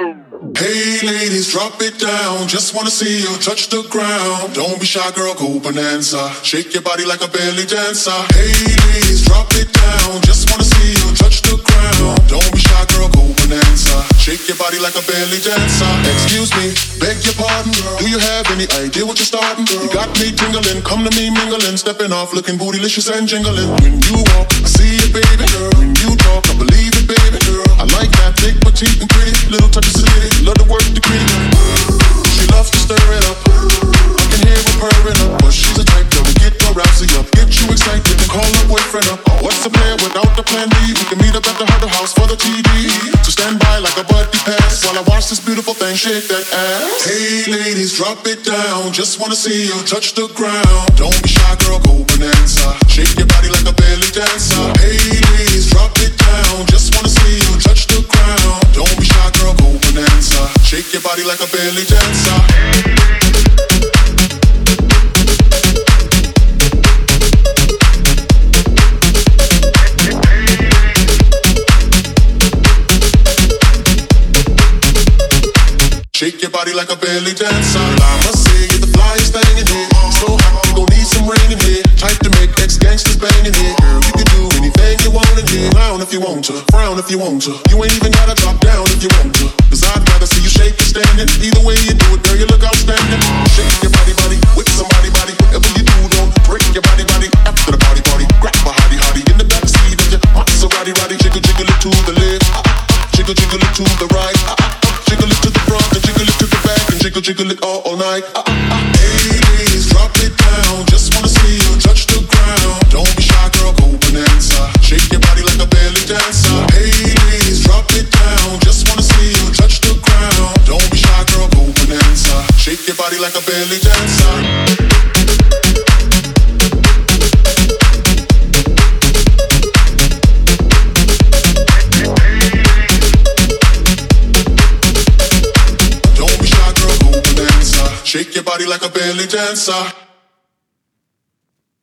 Hey ladies, drop it down. Just wanna see you touch the ground. Don't be shy, girl, go bonanza. Shake your body like a belly dancer. Hey ladies, drop it down. Just wanna see you touch the ground. Don't be shy, girl, go bonanza. Shake your body like a belly dancer. Excuse me, beg your pardon. Do you have any idea what you're starting? You got me tingling, come to me mingling, stepping off, looking bootylicious and jingling. When you walk, I see it, baby. When you talk, I believe it, baby. I like that thick, petite, and pretty. Little touch of city, love to work the cream. She loves to stir it up. I can hear her purring up, but she's a type that will get your rousey up, get you excited, and call her boyfriend up. What's the plan without the plan B? We can meet up at the Huddle House for the TD. So stand by like a buddy pass while I watch this beautiful thing shake that ass. Hey ladies, drop it down. Just wanna see you touch the ground. Don't be shy, girl, go bonanza. Shake your body like a belly dancer. Hey ladies, drop it down. Just wanna see you touch the ground. Don't be shy, girl, go bonanza. Shake your body like a belly dancer. Shake your body like a belly dancer. I must say you're the flyest thing in here. So hot, you gon' need some rain in here. Type to make ex-gangsters bang in here. Girl, you can do anything you want in here. Clown if you want to, frown if you want to. You ain't even gotta drop down if you want to. Cause I'd rather see you shake it standing. Either way you do it, girl, you look outstanding. Shake your body, body, with somebody, body. Whatever you do, don't break your body, body. After the party, party, grab a hottie, hottie. In the backseat of your Maserati, roddy. Jiggle, jiggle it to the left. Jiggle, jiggle it to the right. Jiggle it to the front and jiggle it to the back and jiggle, jiggle it all night. Hey ladies, drop it down. Just wanna see you touch the ground. Don't be shy, girl, go bonanza. Shake your body like a belly dancer. Hey ladies, drop it down. Just wanna see you touch the ground. Don't be shy, girl, go bonanza. Shake your body like a belly dancer. Shake your body like a belly dancer.